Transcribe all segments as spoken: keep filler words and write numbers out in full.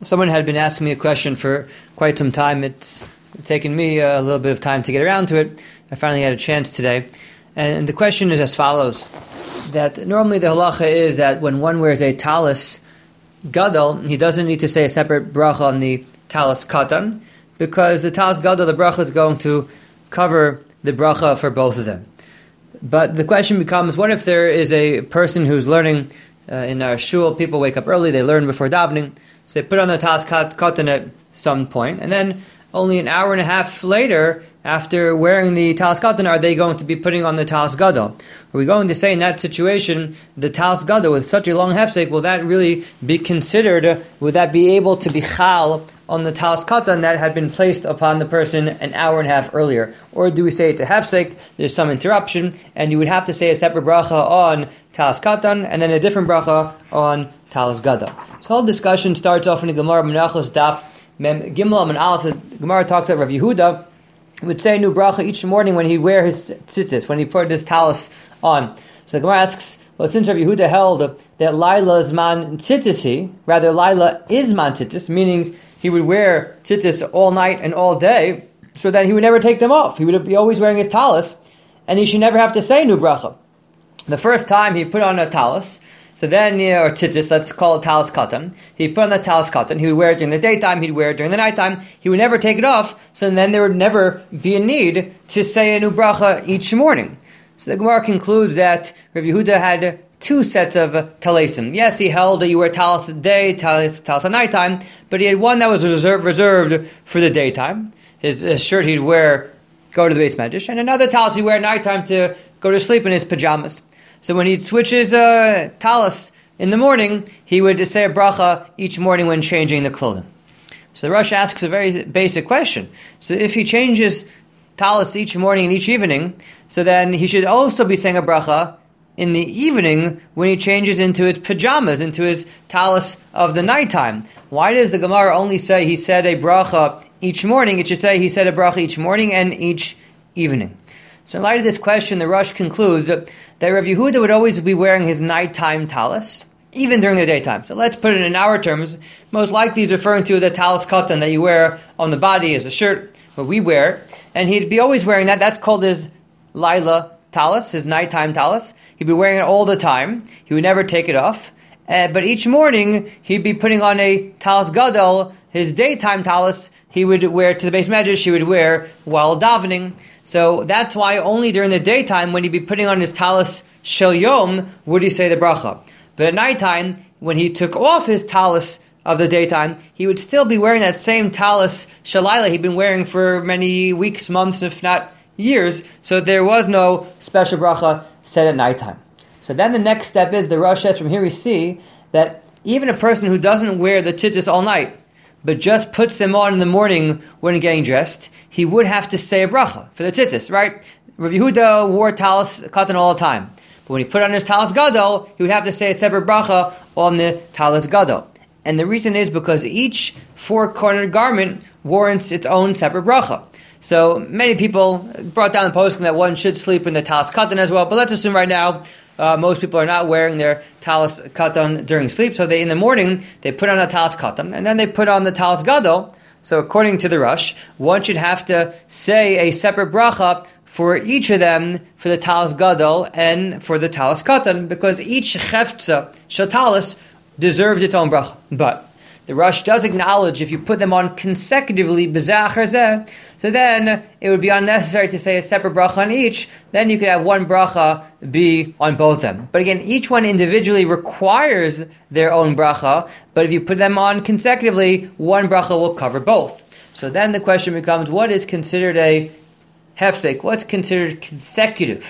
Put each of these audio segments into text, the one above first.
Someone had been asking me a question for quite some time. It's taken me a little bit of time to get around to it. I finally had a chance today. And the question is as follows, that normally the halacha is that when one wears a talis gadol, he doesn't need to say a separate bracha on the talis katan, because the talis gadol, the bracha is going to cover the bracha for both of them. But the question becomes, what if there is a person who's learning uh, in our shul, people wake up early, they learn before davening, so they put on the talis katan at some point, and then only an hour and a half later, after wearing the talis katan, are they going to be putting on the talis gadol? Are we going to say in that situation, the talis gadol with such a long hefsek, will that really be considered, would that be able to be chal on the talis katan that had been placed upon the person an hour and a half earlier? Or do we say it's a hefsek, there's some interruption, and you would have to say a separate bracha on talis katan, and then a different bracha on talis gadol? This whole discussion starts off in the Gemara Menachos Daf Mem Gimel and Aleph. The Gemara talks about Rav Yehuda would say a new bracha each morning when he'd wear his tzitzis, when he put his talis on. So the Gemara asks, well, since Rav Yehuda held that Laila is man tzitzisi, rather Laila is man tzitzis, meaning he would wear tzitzis all night and all day, so that he would never take them off. He would be always wearing his talis, and he should never have to say a new bracha. The first time he put on a talis, so then, you know, or tzitzis, let's call it talis katan. He put on the talis katan. He would wear it during the daytime. He'd wear it during the nighttime. He would never take it off. So then there would never be a need to say a new bracha each morning. So the Gemara concludes that Rav Yehuda had two sets of uh, talisim. Yes, he held that you wear talis at day, talis, talis at nighttime, but he had one that was reserved, reserved for the daytime. His, his shirt he'd wear, go to the Beis Medrash, and another talis he'd wear at nighttime to go to sleep in his pajamas. So when he'd switch his uh, talis in the morning, he would say a bracha each morning when changing the clothing. So the Rosh asks a very basic question. So if he changes talis each morning and each evening, so then he should also be saying a bracha in the evening when he changes into his pajamas, into his talis of the nighttime. Why does the Gemara only say he said a bracha each morning? It should say he said a bracha each morning and each evening. So in light of this question, the Rosh concludes that Rav Yehuda would always be wearing his nighttime talis, even during the daytime. So let's put it in our terms. Most likely he's referring to the talis katan that you wear on the body as a shirt, what we wear. And he'd be always wearing that. That's called his Laila talis, his nighttime talis. He'd be wearing it all the time. He would never take it off. Uh, but each morning, he'd be putting on a talis gadol, his daytime talis, he would wear to the Beis Medrash, he would wear while davening. So that's why only during the daytime, when he'd be putting on his talis shel yom, would he say the bracha. But at nighttime, when he took off his talis of the daytime, he would still be wearing that same talis shalayla he'd been wearing for many weeks, months, if not years. So there was no special bracha said at nighttime. So then the next step is, the Rosh says, from here we see that even a person who doesn't wear the tzitzis all night, but just puts them on in the morning when getting dressed, he would have to say a bracha for the tzitzis, right? Rav Yehuda wore talis katan all the time. But when he put on his talis gadol, he would have to say a separate bracha on the talis gadol. And the reason is because each four-cornered garment warrants its own separate bracha. So many people brought down the poskim that one should sleep in the talis katan as well, but let's assume right now uh, most people are not wearing their talis katan during sleep, so they in the morning they put on a talis katan and then they put on the talis gadol. So according to the Rosh, one should have to say a separate bracha for each of them, for the talis gadol and for the talis katan, because each cheftza shel talis deserves its own bracha. But the Rosh does acknowledge if you put them on consecutively, b'zeh achar zeh, so then it would be unnecessary to say a separate bracha on each. Then you could have one bracha be on both of them. But again, each one individually requires their own bracha, but if you put them on consecutively, one bracha will cover both. So then the question becomes, what is considered a hefsek? What's considered consecutive?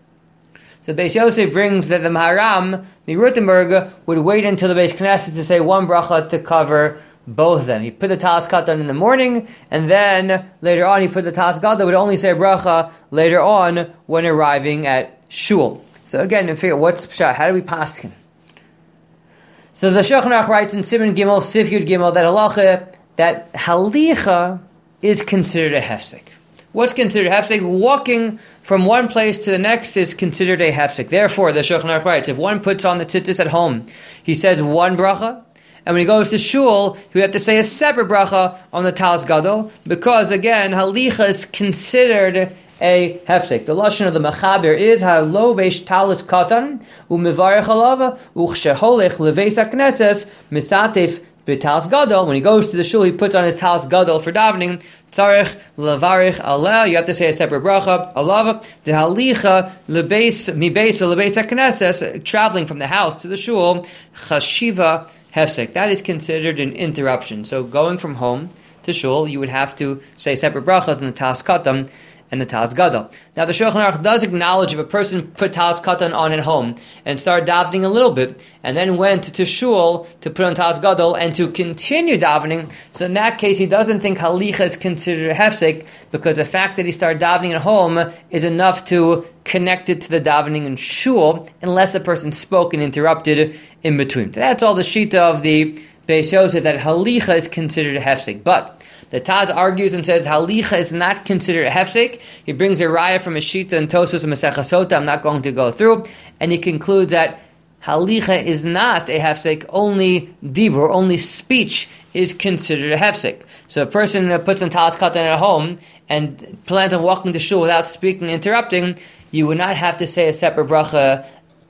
So Beis Yosef brings that the Maharam, the Rutenberg, would wait until the Beis Knesset to say one bracha to cover both of them. He put the talis katan in the morning, and then later on he put the talis gadol, would only say bracha later on when arriving at shul. So again, to figure out what's pshat, how do we paskin? So the Shulchan Aruch writes in Siman Gimel, Sif Yud Gimel, that halacha, that halicha is considered a hefsek. What's considered a hefsek? Walking from one place to the next is considered a hefsek. Therefore, the Shulchan Aruch writes, if one puts on the tzitzis at home, he says one bracha, and when he goes to shul, he have to say a separate bracha on the talis gadol, because again, halicha is considered a hefsek. The lashon of the Mechaber is halovesh talis katan umevarech alava uchsheholech leveis hakneses misatif b'talis gadol. When he goes to the shul, he puts on his talis gadol for davening. Tzarech levarich aleh. You have to say a separate bracha. Alava the halicha lebeis mibeis lebeis hakneses, traveling from the house to the shul. Chashiva hefsek. That is considered an interruption. So going from home to shul, you would have to say separate brachas in the talis katan and the talis gadol. Now the Shulchan Aruch does acknowledge if a person put talis katan on at home and started davening a little bit, and then went to shul to put on talis gadol and to continue davening, so in that case he doesn't think halicha is considered a hefsek, because the fact that he started davening at home is enough to connect it to the davening in shul, unless the person spoke and interrupted in between. So that's all the shita of the Beis Yosef, that halicha is considered a hefsek. But the Taz argues and says halicha is not considered a hefsek. He brings a raya from a shita and Tosfos and Masechah Sota. I'm not going to go through, and he concludes that halicha is not a hefsek. Only dibur, only speech, is considered a hefsek. So a person puts on talis katan at home and plans on walking to shul without speaking and interrupting, you would not have to say a separate bracha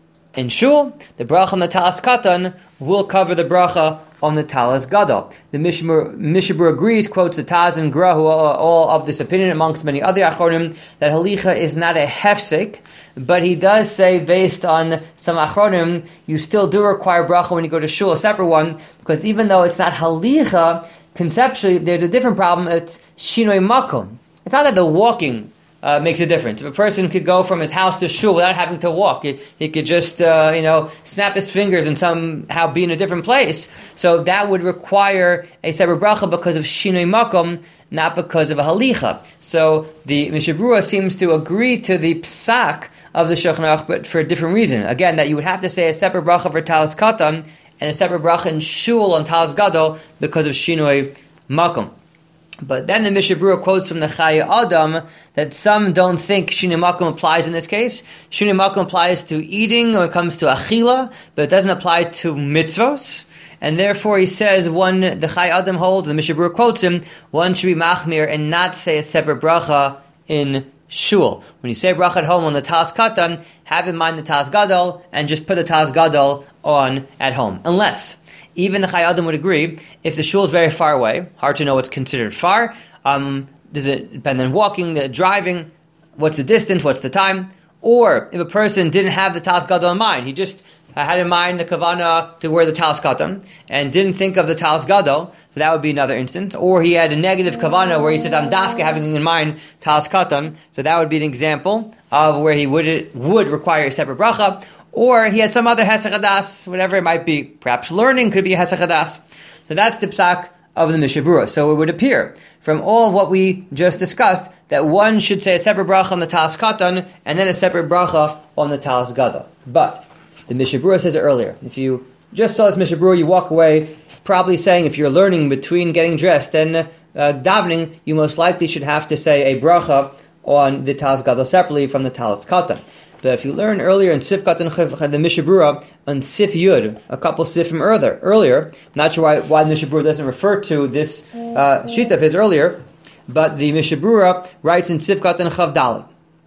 in shul. The bracha on the talis katan will cover the bracha on the talis gadol. The Mishabur agrees, quotes the Taz and Gra, who are all of this opinion amongst many other achronim, that halicha is not a hefsek, but he does say, based on some achronim, you still do require bracha when you go to shul, a separate one, because even though it's not halicha, conceptually there's a different problem. It's shinoi makom. It's not that the walking Uh, makes a difference. If a person could go from his house to shul without having to walk, he, he could just, uh, you know, snap his fingers and somehow be in a different place. So that would require a separate bracha because of shinoi makom, not because of a halicha. So the Mishabura seems to agree to the psak of the Shulchan Aruch, but for a different reason. Again, that you would have to say a separate bracha for talis katan and a separate bracha in shul on talis gadol because of shinoi makom. But then the Mishabura quotes from the Chaya Adam that some don't think Shinoi Makom applies in this case. Shinoi Makom applies to eating when it comes to achila, but it doesn't apply to mitzvos. And therefore he says one, the Chaya Adam holds, the Mishabura quotes him, one should be machmir and not say a separate bracha in shul. When you say bracha at home on the talis katan, have in mind the talis gadol and just put the talis gadol on at home. Unless even the Chai Adam would agree, if the shul is very far away, hard to know what's considered far, um, does it depend on walking, the driving, what's the distance, what's the time, or if a person didn't have the talis gadol in mind, he just uh, had in mind the kavana to wear the talis katan, and didn't think of the talis gadol, so that would be another instance, or he had a negative kavana where he says, I'm dafka having in mind talis katan, so that would be an example of where he would, would require a separate bracha, or he had some other hesach hadas, whatever it might be. Perhaps learning could be a hesach hadas. So that's the psak of the Mishabura. So it would appear from all what we just discussed that one should say a separate bracha on the talis katan and then a separate bracha on the talis gadol. But the Mishabura says it earlier. If you just saw this Mishabura, you walk away probably saying if you're learning between getting dressed and uh, davening, you most likely should have to say a bracha on the talis gadol separately from the talis katan. But if you learn earlier in Sif Katan the Mishabura on Sif Yud, a couple Sifim earlier, earlier, I'm not sure why, why the Mishabura doesn't refer to this uh, sheet of his earlier, but the Mishabura writes in Sif Katan Chav Dalet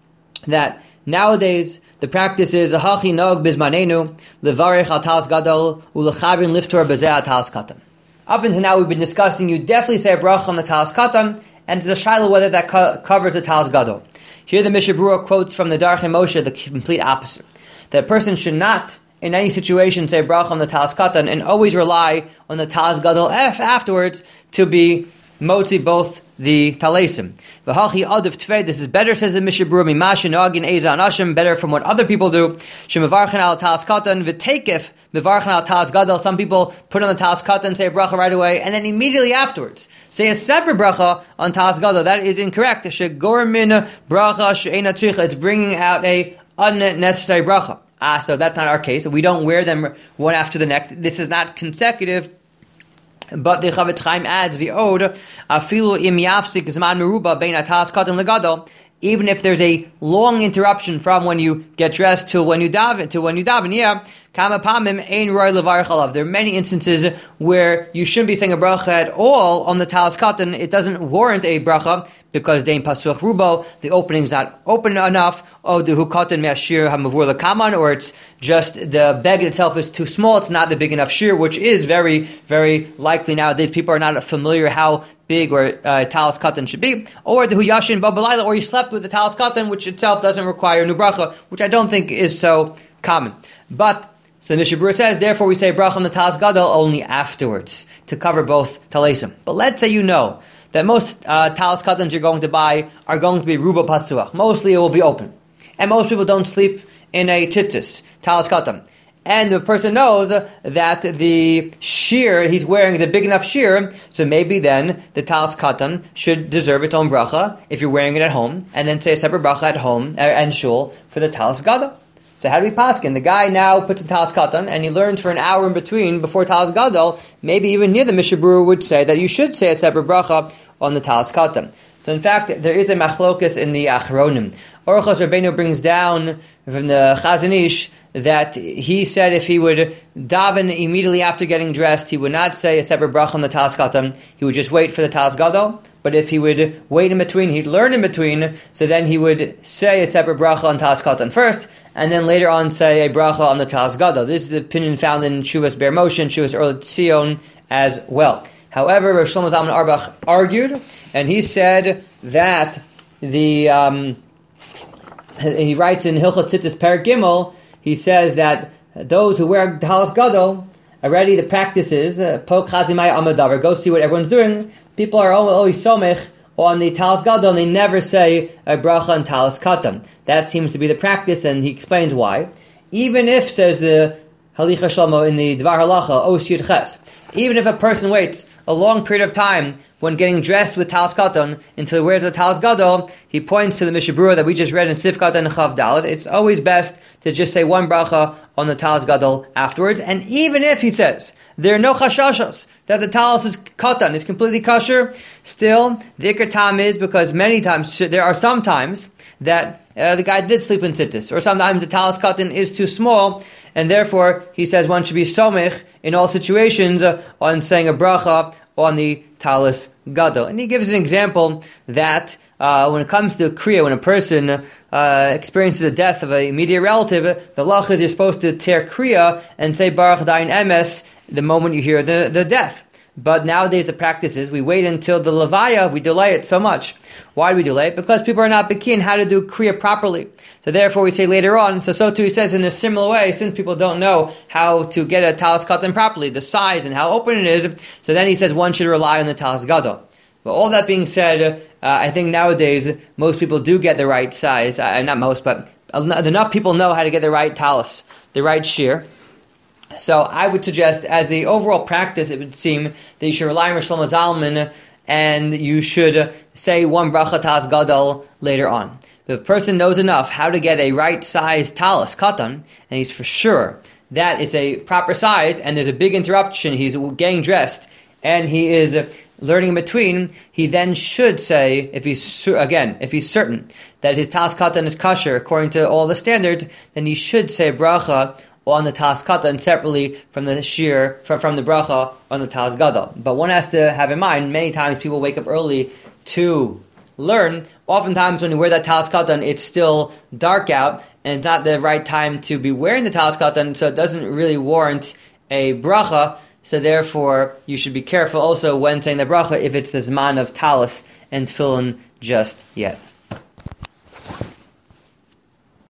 that nowadays the practice is Ahachi Nog Bizmanenu Levarech Al Talis Gadol Ulechabin Liftor Bezeh Al Talis Katan. Up until now we've been discussing you definitely say a bracha on the Talis Katan, and there's a shaila whether that co- covers the Talis Gadol. Here the Mishabura quotes from the Darchei Moshe the complete opposite. That a person should not, in any situation, say bracha on the talis katan and always rely on the talis gadol f afterwards to be motzi both the talesim. V'hachi adav tvei, this is better, says the Mishabura, mimash noagin eza anashim, better from what other people do. Shemevarchen al talis katan v'teikef mevarchen al talis gadol. Some people put on the talis katan and say a bracha right away, and then immediately afterwards say a separate bracha on talis gadol. That is incorrect. Shegormin bracha she'ena tzricha. It's bringing out a unnecessary bracha. Ah, so that's not our case. We don't wear them one after the next. This is not consecutive. But the Chavetz Chaim adds the ode afilu im yafsik zman meruba bein talis katan legadol. Even if there's a long interruption from when you get dressed to when you daven to when you daven, yeah, Kama pamim ein roy levarich alav. There are many instances where you shouldn't be saying a bracha at all on the talis katan. It doesn't warrant a bracha because dein pasuch rubo, the opening's not open enough. Oh, the hukatan me'ashir hamavur lekaman, or it's just the beg itself is too small. It's not the big enough shear, which is very, very likely nowadays. People are not familiar how big or uh, talis katan should be. Or the huyashin babalayla, or you slept with the talis katan, which itself doesn't require new bracha, which I don't think is so common. But so the Mishnah Berurah says, therefore we say bracha on the talis gadol only afterwards to cover both talesim. But let's say you know that most uh, talis katans you're going to buy are going to be ruba patsuach. Mostly it will be open. And most people don't sleep in a tzitzis, talis katan. And the person knows that the shear he's wearing is a big enough shear, so maybe then the talis katan should deserve its own bracha if you're wearing it at home, and then say a separate bracha at home uh, and shul for the talis gadol. So how do we paskin? The guy now puts a talis katan and he learns for an hour in between before talis gadol. Maybe even near the Mishnah Berurah would say that you should say a separate bracha on the talis katan. So in fact, there is a machlokas in the Achronim. Orchos Rabbeinu brings down from the Chazon Ish that he said if he would daven immediately after getting dressed, he would not say a separate bracha on the talis katan. He would just wait for the talis gadol. But if he would wait in between, he'd learn in between. So then he would say a separate bracha on talis katan first, and then later on say a bracha on the talis gadol. This is the opinion found in Shuvas Ber Moshe and Shuvas Or Tzion as well. However, Rosh Shlomo Zalman Auerbach argued, and he said that the um, he writes in Hilchot Tzitzis Perek Gimel, he says that those who wear talis gadol, already the practice is pok chazimai amadavar, go see what everyone's doing. People are always somech on the talis gadol, and they never say a bracha on talis katan. That seems to be the practice, and he explains why. Even if, says the Halicha Shlomo in the Dvar Halacha, Os Yud Ches, even if a person waits a long period of time when getting dressed with talis katan until he wears the talis gadol, he points to the Mishnah Berurah that we just read in Sif Katan Chav Dalet. It's always best to just say one bracha on the talis gadol afterwards. And even if he says there are no chashashos that the talis is katan, is completely kosher, still the ikar tam is because many times there are some times that uh, the guy did sleep in tzitzis, or sometimes the talis katan is too small, and therefore he says one should be somich in all situations uh, on saying a bracha on the talis gadol. And he gives an example that uh, when it comes to kriya, when a person uh, experiences the death of an immediate relative, the lach is you're supposed to tear kriya and say baruch dayin emes the moment you hear the, the death. But nowadays the practice is we wait until the levaya, we delay it so much. Why do we delay it? Because people are not bekin how to do kriya properly. So therefore we say later on, so so too he says in a similar way, since people don't know how to get a talis katan properly, the size and how open it is, so then he says one should rely on the talis gadol. But all that being said, uh, I think nowadays most people do get the right size, uh, not most, but enough people know how to get the right talis, the right shear. So I would suggest, as the overall practice, it would seem that you should rely on Rosh Shlomo Zalman, and you should say one bracha talis gadol later on. If a person knows enough how to get a right size talis katan, and he's for sure that is a proper size, and there's a big interruption, he's getting dressed, and he is learning in between, he then should say, if he's again, if he's certain that his talis katan is kosher according to all the standards, then he should say bracha on the talis katan separately from the shear, from, from the bracha on the talis gadol. But one has to have in mind, many times people wake up early to learn. Oftentimes when you wear that talis katan, it's still dark out, and it's not the right time to be wearing the talis katan, so it doesn't really warrant a bracha. So therefore, you should be careful also when saying the bracha if it's the zman of talis and tefillin just yet.